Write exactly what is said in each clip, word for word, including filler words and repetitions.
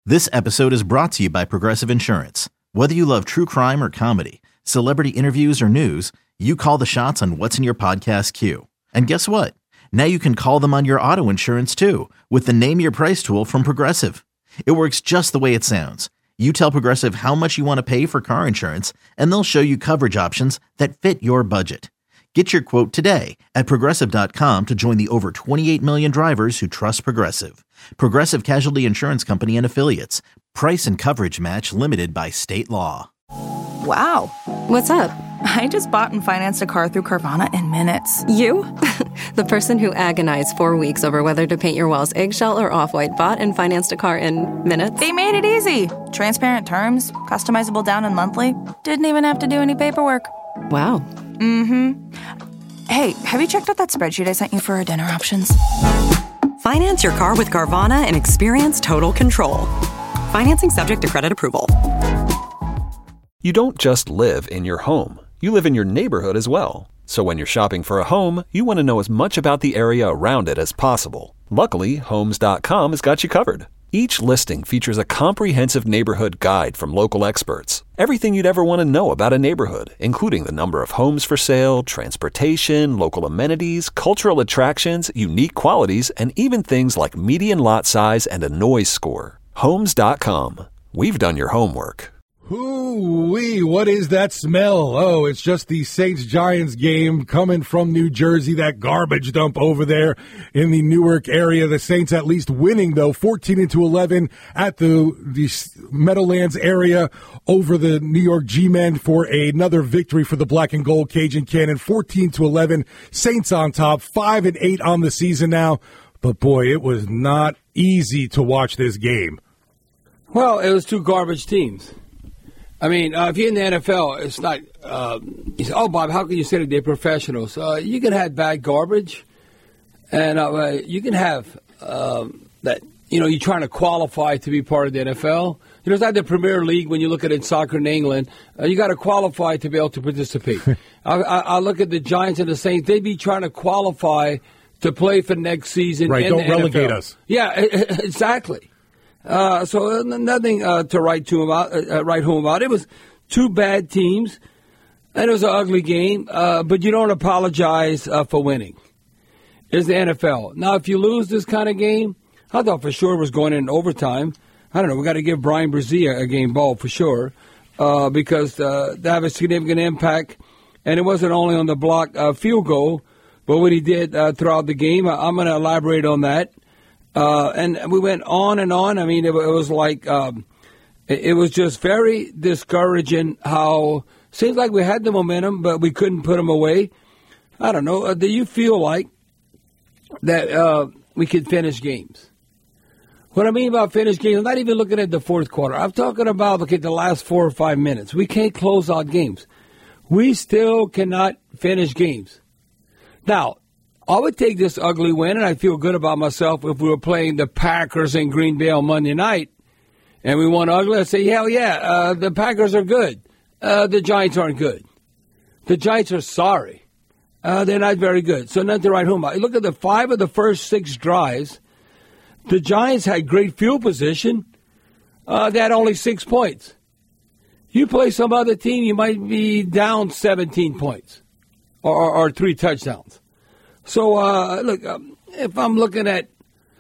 This episode is brought to you by Progressive Insurance. Whether you love true crime or comedy, celebrity interviews or news, you call the shots on what's in your podcast queue. And guess what? Now you can call them on your auto insurance too with the Name Your Price tool from Progressive. It works just the way it sounds. You tell Progressive how much you want to pay for car insurance, and they'll show you coverage options that fit your budget. Get your quote today at Progressive dot com to join the over twenty-eight million drivers who trust Progressive. Progressive Casualty Insurance Company and Affiliates. Price and coverage match limited by state law. Wow. What's up? I just bought and financed a car through Carvana in minutes. You? The person who agonized four weeks over whether to paint your walls eggshell or off-white bought and financed a car in minutes? They made it easy. Transparent terms, customizable down and monthly. Didn't even have to do any paperwork. Wow. Mm-hmm. Hey, have you checked out that spreadsheet I sent you for our dinner options? Finance your car with Carvana and experience total control. Financing subject to credit approval. You don't just live in your home. You live in your neighborhood as well. So when you're shopping for a home, you want to know as much about the area around it as possible. Luckily, Homes dot com has got you covered. Each listing features a comprehensive neighborhood guide from local experts. Everything you'd ever want to know about a neighborhood, including the number of homes for sale, transportation, local amenities, cultural attractions, unique qualities, and even things like median lot size and a noise score. Homes dot com. We've done your homework. Hoo-wee, what is that smell? Oh, it's just the Saints-Giants game coming from New Jersey, that garbage dump over there in the Newark area. The Saints at least winning, though, fourteen to eleven at the, the Meadowlands area over the New York G-Men for another victory for the Black and Gold Cajun Cannon, fourteen to eleven. Saints on top, five and eight on the season now. But, boy, it was not easy to watch this game. Well, it was two garbage teams. I mean, uh, if you're in the N F L, it's not, uh, you say, oh, Bob, how can you say that they're professionals? Uh, you can have bad garbage, and uh, you can have um, that, you know, you're trying to qualify to be part of the N F L. You know, it's not the Premier League when you look at it in soccer in England. Uh, you got to qualify to be able to participate. I, I, I look at the Giants and the Saints, they'd be trying to qualify to play for next season. Right, in don't the relegate N F L. us. Yeah, exactly. Uh, so nothing uh, to write to him about. Uh, write home about. It was two bad teams, and it was an ugly game. Uh, but you don't apologize uh, for winning. It's the N F L. Now, if you lose this kind of game, I thought for sure it was going in overtime. I don't know. We got to give Brian Brzee a game ball for sure uh, because uh, that have a significant impact. And it wasn't only on the block uh, field goal, but what he did uh, throughout the game. I'm going to elaborate on that. Uh, and we went on and on. I mean, it, it was like, um, it, it was just very discouraging how, seems like we had the momentum, but we couldn't put them away. I don't know. Uh, do you feel like that uh, we could finish games? What I mean about finish games, I'm not even looking at the fourth quarter. I'm talking about, look at the last four or five minutes. We can't close out games. We still cannot finish games. Now, I would take this ugly win, and I'd feel good about myself if we were playing the Packers in Green Bay on Monday night, and we won ugly. I'd say, hell yeah, uh, the Packers are good. Uh, the Giants aren't good. The Giants are sorry. Uh, they're not very good. So nothing to write home about. You look at the five of the first six drives. The Giants had great field position. Uh, they had only six points. You play some other team, you might be down seventeen points or, or, or three touchdowns. So, uh, look, um, if I'm looking at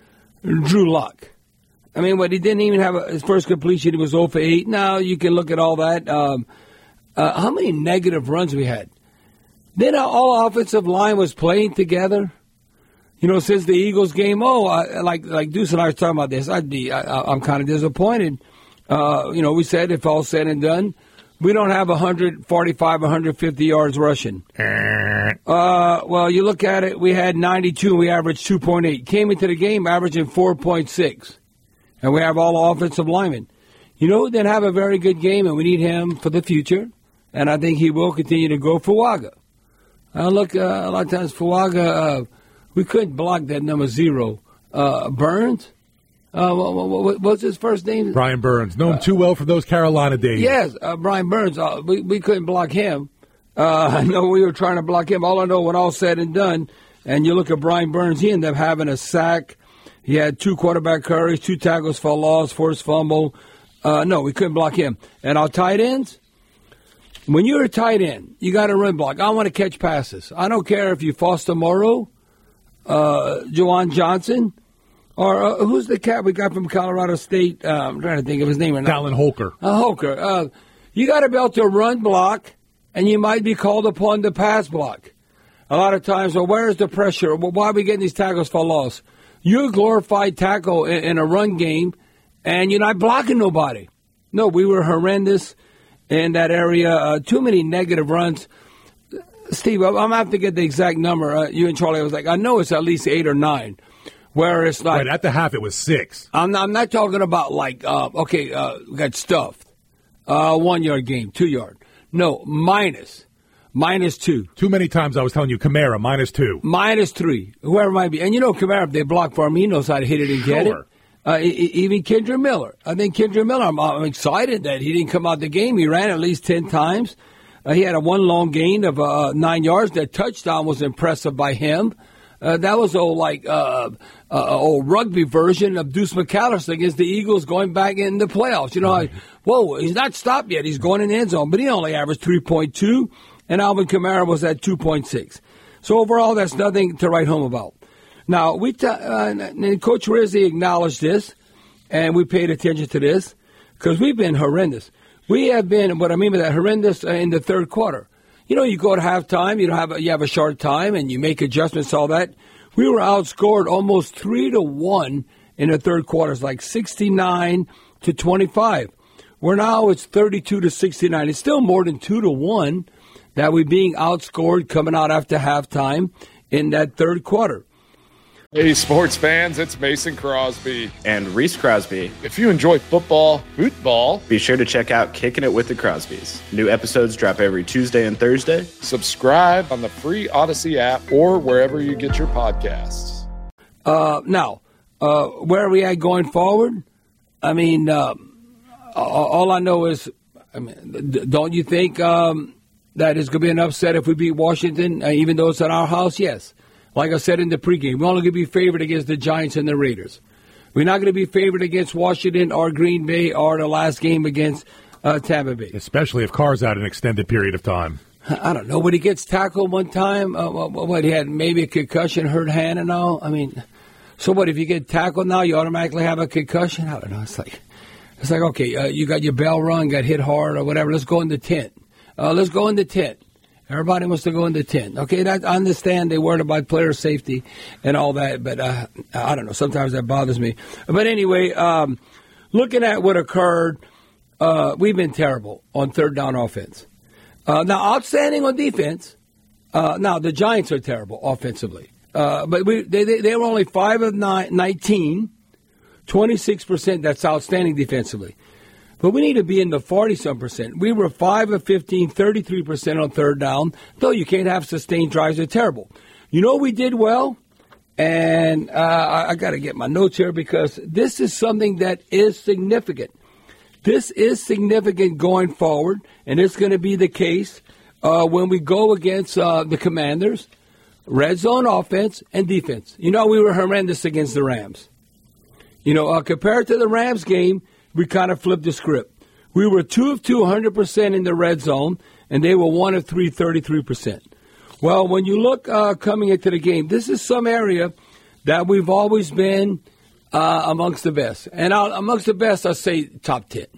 Drew Lock, I mean, what he didn't even have a, his first completion, he was zero for eight. Now you can look at all that. Um, uh, how many negative runs we had? Then our all offensive line was playing together. You know, since the Eagles game, oh, I, like like Deuce and I were talking about this, I'd be, I, I'm kind of disappointed. Uh, you know, we said if all said and done, we don't have one forty-five, one fifty yards rushing. Uh, well, you look at it, we had ninety-two, and we averaged two point eight. Came into the game averaging four point six. And we have all offensive linemen. You know who didn't have a very good game, and we need him for the future, and I think he will continue to grow, Fuaga. Uh, look, uh, a lot of times Fuaga, uh, we couldn't block that number zero. Uh, Burns? Uh, what, what, what's his first name? Brian Burns. Know him uh, too well for those Carolina days. Yes, uh, Brian Burns. Uh, we, we couldn't block him. Uh, I know we were trying to block him. All I know, when all said and done, and you look at Brian Burns, he ended up having a sack. He had two quarterback hurries, two tackles for loss, forced fumble. Uh, no, we couldn't block him. And our tight ends, when you're a tight end, you got to run block. I want to catch passes. I don't care if you Foster Moreau, uh, Juwan Johnson, or uh, who's the cat we got from Colorado State? Uh, I'm trying to think of his name. Dallin Holker. Uh, Holker. Uh, you got to be able to run block, and you might be called upon to pass block. A lot of times, well, where is the pressure? Well, why are we getting these tackles for loss? You're a glorified tackle in, in a run game, and you're not blocking nobody. No, we were horrendous in that area. Uh, too many negative runs. Steve, I'm going to have to get the exact number. Uh, you and Charlie, I was like, I know it's at least eight or nine. Where it's like. Right, at the half, it was six. I'm not, I'm not talking about like, uh, okay, uh, we got stuffed. Uh, one yard game, two yard. No, minus. Minus two. Too many times I was telling you, Kamara, minus two. Minus three. Whoever it might be. And you know, Kamara, if they block for him, he knows how to hit it and get Sure. it. Uh, e- even Kendra Miller. I think Kendra Miller, I'm, I'm excited that he didn't come out the game. He ran at least ten times. Uh, he had a one long gain of uh, nine yards. That touchdown was impressive by him. Uh, that was old like uh, uh, old rugby version of Deuce McAllister against the Eagles going back in the playoffs. You know, like, whoa, he's not stopped yet. He's going in the end zone, but he only averaged three point two, and Alvin Kamara was at two point six. So overall, that's nothing to write home about. Now, we t- uh, and Coach Rizzi acknowledged this, and we paid attention to this because we've been horrendous. We have been, what I mean by that, horrendous uh, in the third quarter. You know, you go to halftime, you don't have a, you have a short time, and you make adjustments, all that. We were outscored almost three to one in the third quarter. It's like sixty-nine to twenty-five. Where now it's thirty-two to sixty-nine. It's still more than two to one that we're being outscored coming out after halftime in that third quarter. Hey, sports fans, it's Mason Crosby. And Reese Crosby. If you enjoy football, football, be sure to check out Kicking It with the Crosbys. New episodes drop every Tuesday and Thursday. Subscribe on the free Odyssey app or wherever you get your podcasts. Uh, now, uh, where are we at going forward? I mean, uh, all I know is, I mean, don't you think um, that it's going to be an upset if we beat Washington, uh, even though it's at our house? Yes. Like I said in the pregame, we're only going to be favored against the Giants and the Raiders. We're not going to be favored against Washington or Green Bay or the last game against uh, Tampa Bay. Especially if Carr's out an extended period of time. I don't know. When he gets tackled one time, uh, what, he had maybe a concussion, hurt hand and all? I mean, so what, if you get tackled now, you automatically have a concussion? I don't know. It's like, it's like okay, uh, you got your bell rung, got hit hard or whatever. Let's go in the tent. Uh, let's go in the tent. Everybody wants to go in the tent. Okay, that, I understand they worried about player safety and all that, but uh, I don't know. Sometimes that bothers me. But anyway, um, looking at what occurred, uh, we've been terrible on third down offense. Uh, now, outstanding on defense. Uh, now, the Giants are terrible offensively. Uh, but we they, they, they were only five of nineteen, twenty-six percent. That's outstanding defensively. But we need to be in the forty-some percent. We were five of fifteen, thirty-three percent on third down. Though you can't have sustained drives. They're terrible. You know we did well? And uh, I, I got to get my notes here because this is something that is significant. This is significant going forward, and it's going to be the case uh, when we go against uh, the Commanders, red zone offense and defense. You know we were horrendous against the Rams. You know, uh, compared to the Rams game, we kind of flipped the script. We were two of two, one hundred percent in the red zone, and they were one of three, thirty-three percent. Well, when you look uh, coming into the game, this is some area that we've always been uh, amongst the best. And I'll, amongst the best, I'll say top ten.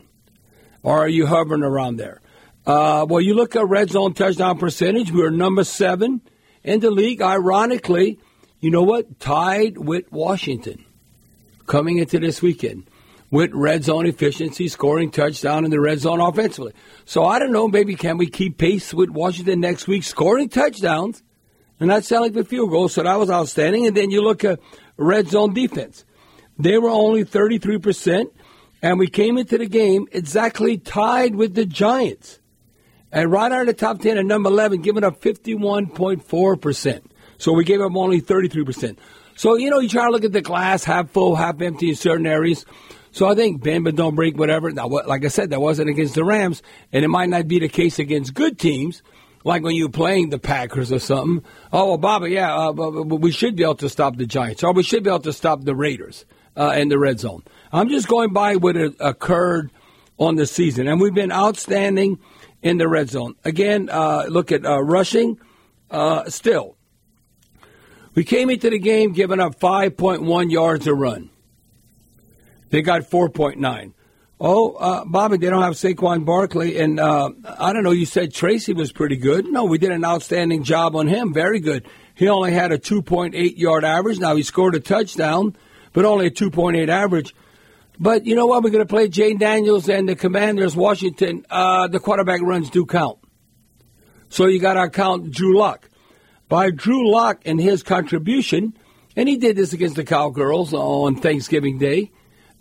Or are you hovering around there? Uh, well, you look at red zone touchdown percentage. We were number seven in the league. Ironically, you know what? Tied with Washington coming into this weekend. With red zone efficiency, scoring touchdown in the red zone offensively. So I don't know, maybe can we keep pace with Washington next week, scoring touchdowns and not selling for field goals? So that was outstanding. And then you look at red zone defense. They were only thirty-three percent, and we came into the game exactly tied with the Giants. And right out of the top ten at number eleven, giving up fifty-one point four percent. So we gave up only thirty-three percent. So, you know, you try to look at the glass half full, half empty in certain areas. So I think bend but don't break, whatever. Now, like I said, that wasn't against the Rams, and it might not be the case against good teams. like when you're playing the Packers or something. Oh, well, Bobby, yeah, uh, but, but we should be able to stop the Giants, or we should be able to stop the Raiders uh, in the red zone. I'm just going by what occurred on the season, and we've been outstanding in the red zone. Again, uh, look at uh, rushing. Uh, still, we came into the game giving up five point one yards a run. They got four point nine. Oh, uh, Bobby, they don't have Saquon Barkley. And uh, I don't know, you said Tracy was pretty good. No, we did an outstanding job on him. Very good. He only had a two point eight yard average. Now, he scored a touchdown, but only a two point eight average. But you know what? We're going to play Jay Daniels and the Commanders, Washington. Uh, the quarterback runs do count. So you got to count Drew Lock. By Drew Lock and his contribution, and he did this against the Cowgirls on Thanksgiving Day,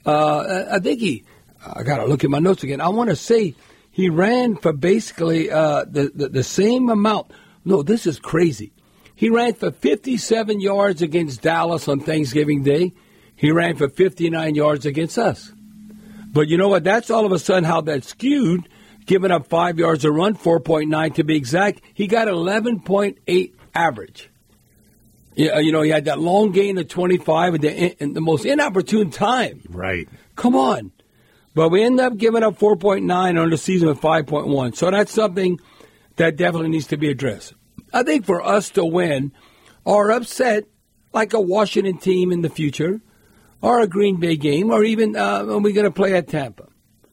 uh, I think he, I got to look at my notes again. I want to say he ran for basically uh, the, the, the same amount. No, this is crazy. He ran for fifty-seven yards against Dallas on Thanksgiving Day. He ran for fifty-nine yards against us. But you know what? That's all of a sudden how that skewed, giving up five yards a run, four point nine to be exact. He got eleven point eight average. Yeah, you know, he had that long gain of twenty-five in the, in the most inopportune time. Right. Come on. But we end up giving up four point nine on the season with five point one. So that's something that definitely needs to be addressed. I think for us to win or upset like a Washington team in the future or a Green Bay game or even uh, when we're going to play at Tampa.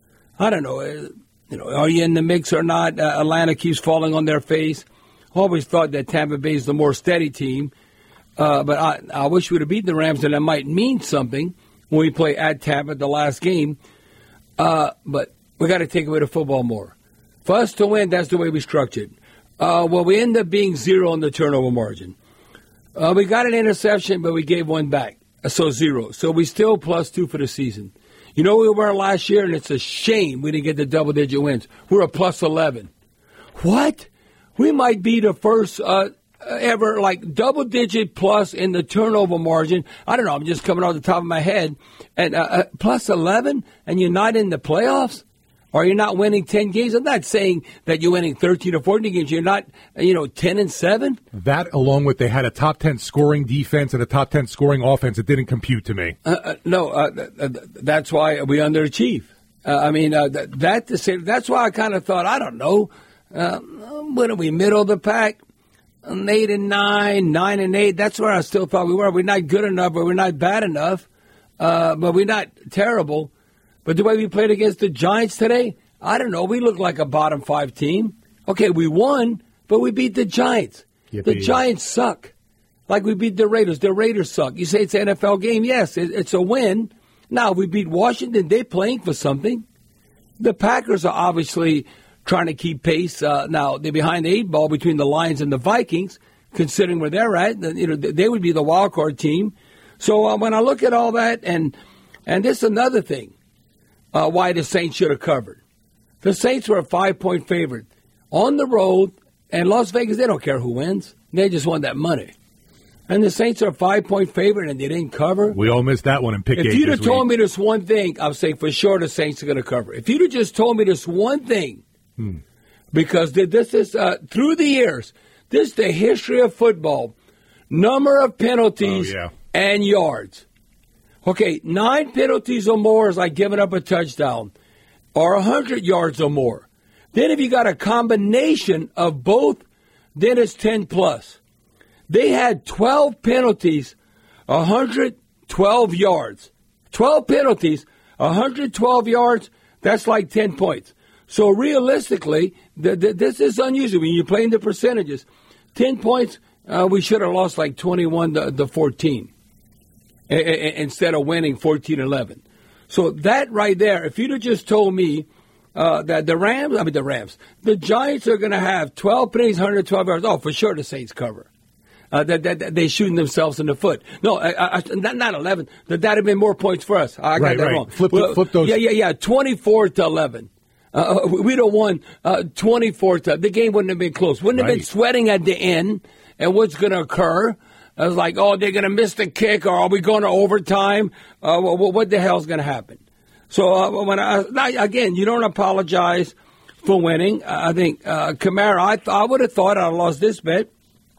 I don't know. Uh, you know, are you in the mix or not? Uh, Atlanta keeps falling on their face. Always thought that Tampa Bay is the more steady team. Uh, but I, I wish we would have beaten the Rams, and that might mean something when we play at Tampa the last game. Uh, but we got to take away the football more. For us to win, that's the way we structured. Uh, well, we end up being zero on the turnover margin. Uh, we got an interception, but we gave one back, so zero. So we still plus two for the season. You know we were last year, and it's a shame we didn't get the double-digit wins. We're a plus eleven. What? We might be the first uh, ever, like, double-digit plus in the turnover margin. I don't know. I'm just coming off the top of my head. And uh, uh, plus eleven, and you're not in the playoffs? Or you're not winning ten games? I'm not saying that you're winning thirteen or fourteen games. You're not, you know, ten and seven? That, along with they had a top ten scoring defense and a top ten scoring offense, it didn't compute to me. Uh, uh, no, uh, th- th- that's why we underachieve. Uh, I mean, uh, th- that to say, that's why I kind of thought, I don't know, uh, what are we, middle of the pack? Um, eight and nine, nine and eight. That's where I still thought we were. We're not good enough, but we're not bad enough. Uh, but we're not terrible. But the way we played against the Giants today, I don't know. We look like a bottom five team. Okay, we won, but we beat the Giants. Yippee. The Giants suck. Like we beat the Raiders. The Raiders suck. You say it's an N F L game. Yes, it, it's a win. Now, we beat Washington. They're playing for something. The Packers are obviously trying to keep pace. Uh, now, they're behind the eight ball between the Lions and the Vikings, considering where they're at. You know, they would be the wild card team. So uh, when I look at all that, and and this is another thing. Uh, why the Saints should have covered. The Saints were a five-point favorite on the road, and Las Vegas, they don't care who wins. They just want that money. And the Saints are a five-point favorite, and they didn't cover. We all missed that one in pick eight. If you'd have told me this one thing, I would say for sure the Saints are going to cover. If you'd have just told me this one thing, hmm. because this is, uh, through the years, this is the history of football, number of penalties oh, yeah. and yards. Okay, nine penalties or more is like giving up a touchdown, or one hundred yards or more. Then if you got a combination of both, then it's ten plus. They had twelve penalties, one hundred twelve yards. twelve penalties, one hundred twelve yards, that's like ten points. So realistically, th- th- this is unusual when you're playing the percentages. ten points, uh, we should have lost like twenty-one to fourteen. Instead of winning fourteen eleven. So that right there, if you'd have just told me uh, that the Rams, I mean the Rams, the Giants are going to have twelve penalties, one hundred twelve yards, oh, for sure the Saints cover. Uh, that, that, that they're shooting themselves in the foot. No, I, I, not, not eleven. That would have been more points for us. I got right, that right. wrong. Flip, well, flip those. Yeah, yeah, yeah, twenty-four to eleven. Uh, we'd have won uh, twenty-four to, the game wouldn't have been close. Wouldn't have right. been sweating at the end and what's going to occur. I was like, oh, they're going to miss the kick, or are we going to overtime? Uh, what, what the hell's going to happen? So, uh, when I, again, you don't apologize for winning. I think uh, Kamara, I, th- I would have thought I'd lost this bet,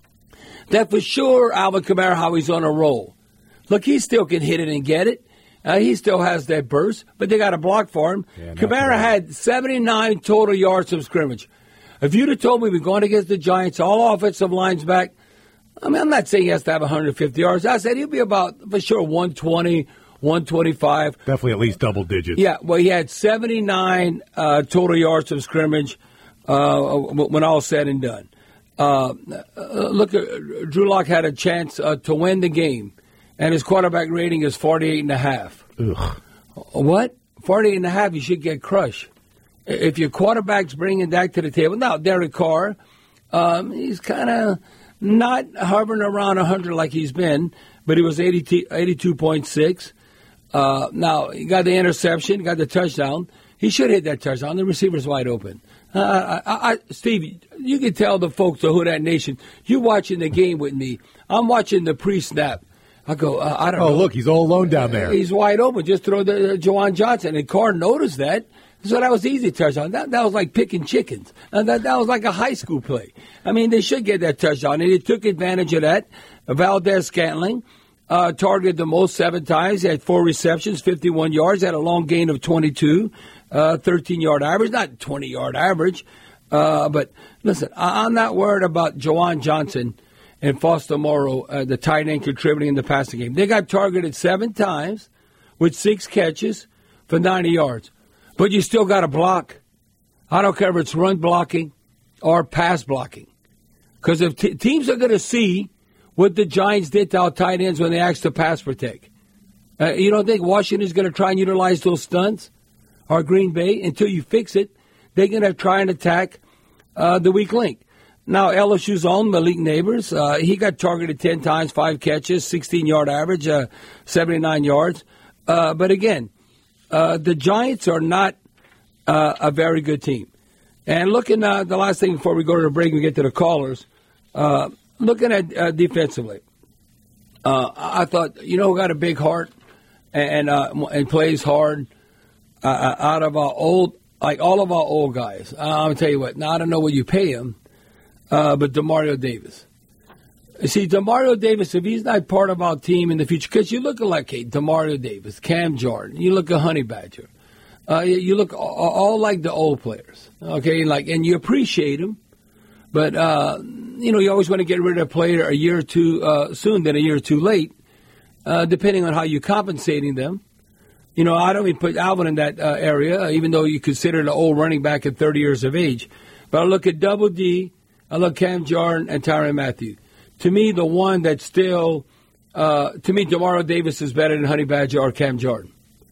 that for sure Alvin Kamara, how he's on a roll. Look, he still can hit it and get it. Uh, he still has that burst, but they got a block for him. Yeah, Kamara had seventy-nine total yards from scrimmage. If you'd have told me we're going against the Giants, all offensive lines back, I mean, I'm not saying he has to have one hundred fifty yards. I said he'll be about, for sure, one twenty, one twenty-five. Definitely at least double digits. Yeah, well, he had seventy-nine uh, total yards from scrimmage uh, when all said and done. Uh, look, Drew Lock had a chance uh, to win the game, and his quarterback rating is forty-eight and a half. Ugh. What? forty-eight and a half, you should get crushed. If your quarterback's bringing that to the table. Now, Derek Carr, um, he's kind of not hovering around one hundred like he's been, but he was eighty-two point six. Uh, now, he got the interception, got the touchdown. He should hit that touchdown. The receiver's wide open. Uh, I, I, Steve, you can tell the folks of Who Dat Nation, you're watching the game with me. I'm watching the pre-snap. I go, uh, I don't oh, know. Oh, look, he's all alone down there. He's wide open. Just throw the uh, Juwan Johnson. And Carr noticed that. So that was easy touchdown. That that was like picking chickens. Uh, that that was like a high school play. I mean, they should get that touchdown. And he took advantage of that. Valdez-Scantling uh, targeted the most seven times. He had four receptions, fifty-one yards. Had a long gain of twenty-two, uh, thirteen-yard average. Not twenty-yard average. Uh, but listen, I, I'm not worried about Juwan Johnson and Foster Moreau, uh, the tight end, contributing in the passing game. They got targeted seven times with six catches for ninety yards. But you still got to block. I don't care if it's run blocking or pass blocking. Because if t- teams are going to see what the Giants did to our tight ends when they asked to pass protect, uh, you don't think Washington's going to try and utilize those stunts? Or Green Bay? Until you fix it, they're going to try and attack uh, the weak link. Now, L S U's own Malik Neighbors, uh, he got targeted ten times, five catches, sixteen-yard average, uh, seventy-nine yards. Uh, but again, Uh, the Giants are not uh, a very good team. And looking at uh, the last thing before we go to the break and get to the callers, uh, looking at uh, defensively, uh, I thought, you know, who got a big heart and uh, and plays hard uh, out of our old, like all of our old guys. Uh, I'm going to tell you what, now I don't know what you pay him, uh, but DeMario Davis. See, DeMario Davis, if he's not part of our team in the future, because you look at like hey, DeMario Davis, Cam Jordan, you look at Honey Badger, uh, you look all, all like the old players, okay? Like, and you appreciate them, but uh, you know you always want to get rid of a player a year or two uh, soon than a year or two late, uh, depending on how you're compensating them. You know, I don't even put Alvin in that uh, area, even though you consider the old running back at thirty years of age. But I look at Double D, I look at Cam Jordan and Tyrann Mathieu. To me, the one that's still, uh, to me, DeMario Davis is better than Honey Badger or Cam Jordan.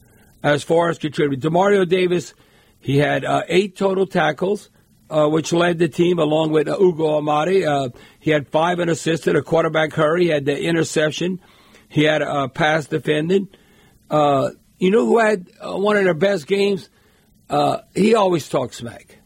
As far as contributing, DeMario Davis, he had uh, eight total tackles, uh, which led the team along with uh, Ugo Amadi. Uh, he had five and assisted, a quarterback hurry, he had the interception, he had a uh, pass defended. Uh, you know who had uh, one of their best games? Uh, he always talks smack.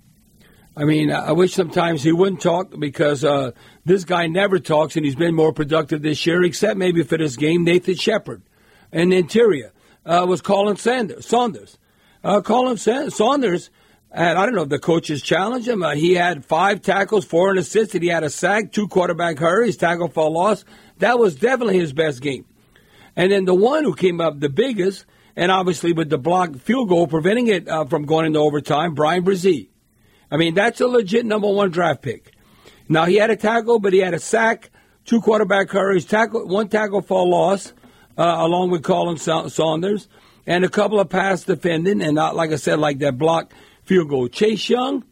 I mean, I wish sometimes he wouldn't talk because uh, this guy never talks, and he's been more productive this year, except maybe for this game, Nathan Shepard. And the interior uh, was Colin Sanders, Saunders. Uh, Colin Sa- Saunders, and I don't know if the coaches challenged him. Uh, he had five tackles, four and assisted. He had a sack, two quarterback hurries, tackle for loss. That was definitely his best game. And then the one who came up the biggest, and obviously with the blocked field goal preventing it uh, from going into overtime, Brian Brzee. I mean, that's a legit number one draft pick. Now, he had a tackle, but he had a sack, two quarterback hurries, tackle, one tackle for a loss, uh, along with Colin Sa- Saunders, and a couple of pass defending, and not, like I said, like that block field goal. Chase Young,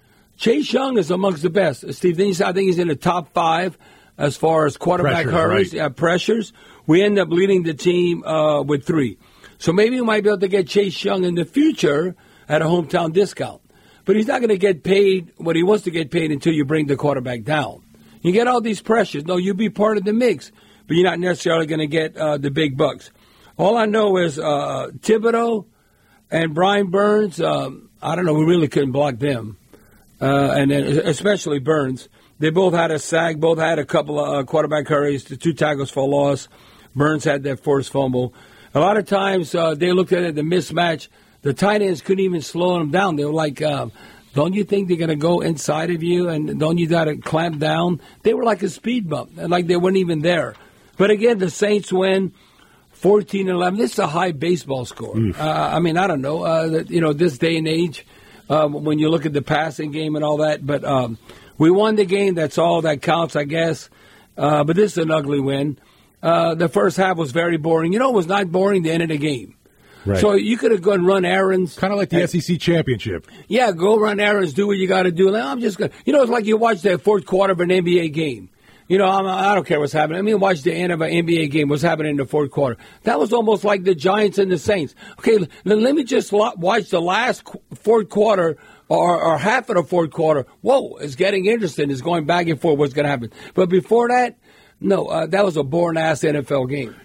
Chase Young is amongst the best. Steve, I think he's in the top five as far as quarterback pressures, hurries, right. uh, pressures. We end up leading the team uh, with three. So maybe we might be able to get Chase Young in the future at a hometown discount. But he's not going to get paid what he wants to get paid until you bring the quarterback down. You get all these pressures. No, you be part of the mix, but you're not necessarily going to get uh, the big bucks. All I know is uh, Thibodeau and Brian Burns, um, I don't know, we really couldn't block them, uh, and then especially Burns. They both had a sack, both had a couple of uh, quarterback hurries, the two tackles for loss. Burns had that forced fumble. A lot of times uh, they looked at it, the mismatch. The tight ends couldn't even slow them down. They were like uh, don't you think they're going to go inside of you, and don't you got to clamp down? They were like a speed bump, like they weren't even there. But again, the Saints win fourteen eleven. This is a high baseball score. Uh, I mean, I don't know, uh, you know, this day and age, uh, when you look at the passing game and all that. But um, we won the game. That's all that counts, I guess. Uh, but this is an ugly win. Uh, the first half was very boring. You know, it was not boring the end of the game. Right. So you could have gone and run errands. Kind of like the and, S E C championship. Yeah, go run errands, do what you got to do. Like, I'm just gonna, you know, it's like you watch the fourth quarter of an N B A game. You know, I'm, I don't care what's happening. I mean, watch the end of an N B A game. What's happening in the fourth quarter? That was almost like the Giants and the Saints. Okay, then let me just watch the last fourth quarter or, or half of the fourth quarter. Whoa, it's getting interesting. It's going back and forth. What's going to happen? But before that, no, uh, that was a boring-ass N F L game.